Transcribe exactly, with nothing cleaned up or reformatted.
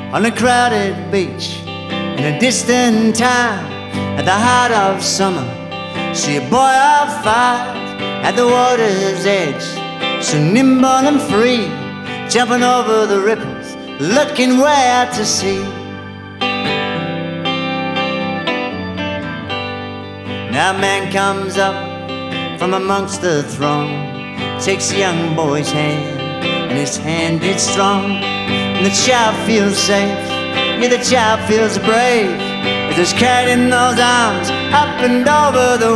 on a crowded beach in a distant town at the heart of summer. See a boy of five at the water's edge, so nimble and free, jumping over the ripples, looking way out to sea. Now a man comes up from amongst the throng, takes the young boy's hand, and his hand is strong, and the child feels safe, yeah, the child feels brave, as he's carried in those arms up and over the